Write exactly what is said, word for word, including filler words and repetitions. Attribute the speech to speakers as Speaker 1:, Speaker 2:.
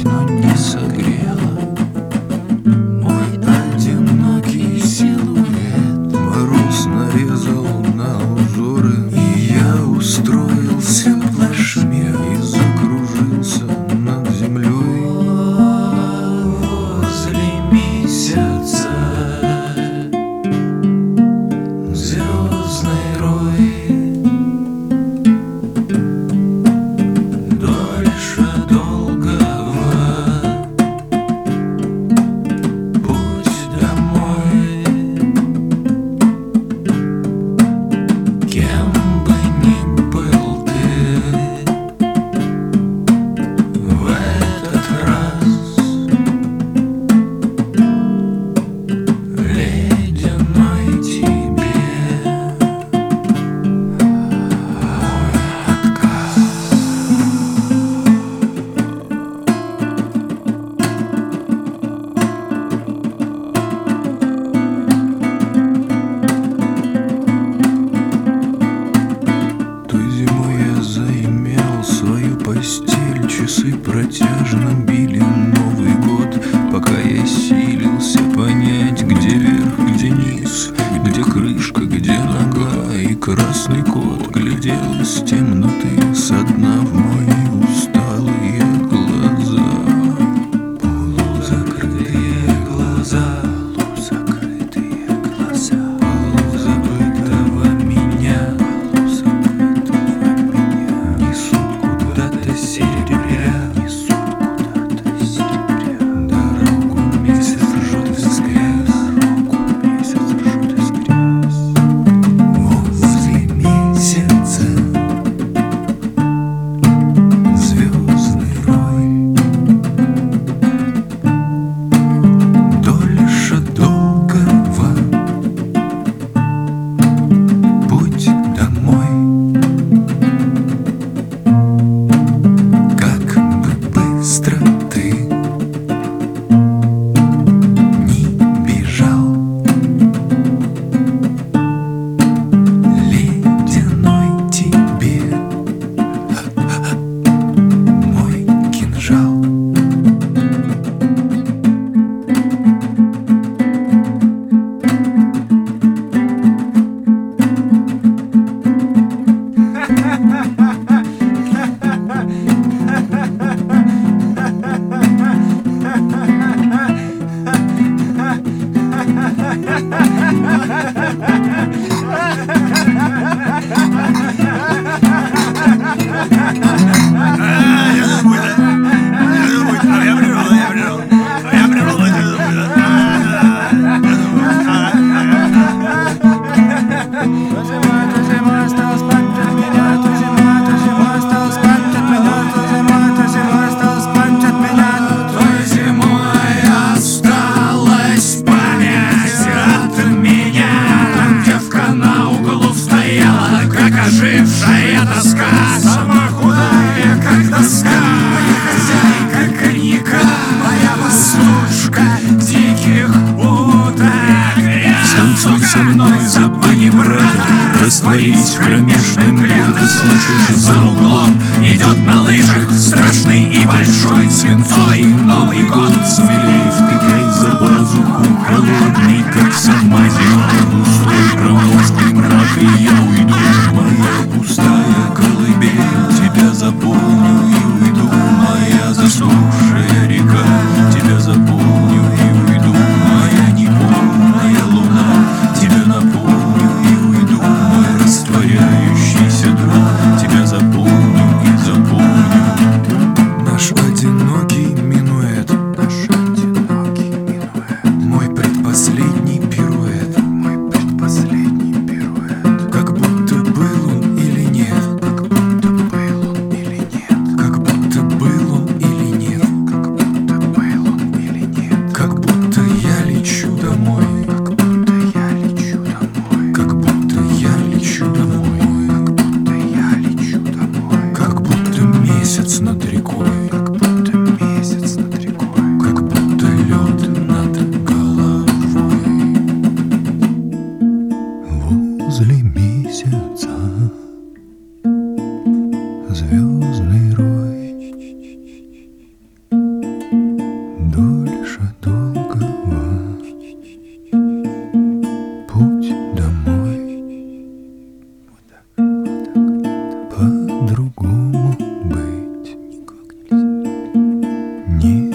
Speaker 1: обнять, но не согрела мой одинокий силуэт. Мороз нарезал на узоры, и я устроился плашмя и закружился над землей возле месяца. Звездный рой дольше долгого путь домой. Кем бы ни был ты в этот раз, ледяной тебе той зимой я заимел свою постель. Часы протяжно били Новый год, пока я силился понять, где верх, где низ, где крышка, где нога. И красный кот глядел из темноты со дна в мои усталые глаза. Полузакрытые глаза, полузакрытые глаза полузабытого меня, полузабытого меня несут куда-то серебря, несут куда-то серебря. Дорогу месяц ржет из грязь, дорогу месяц ржет из грязь. Возле месяца звездный рой дольше долгого путь домой. Как бы быстро ты ни бежал, ледяной тебе мой кинжал. Ожившая тоска, сама худая, как доска. Моя хозяйка коньяка, моя пастушка диких уток. Танцуй со мной, забыни брата, растворись в кромешной мгле. Ты слышишь, за углом идет на лыжах страшный и большой свинцой Новый год. Смелей втыкай за пазуху, холодный, как сама зима. Густой промозглый мрак, и я уйду. Моя пустая колыбель, тебя запомню и уйду. Моя засохшая река, тебя запомню и уйду. Моя неполная луна, тебя напомню и уйду. Мой растворяющийся друг, тебя запомню и запомню. Наш одинокий минуэт, наш одинокий минуэт, мой предпоследний пируэт, мой предпоследний пируэт. Как будто
Speaker 2: дольше долгого путь домой. По-другому быть не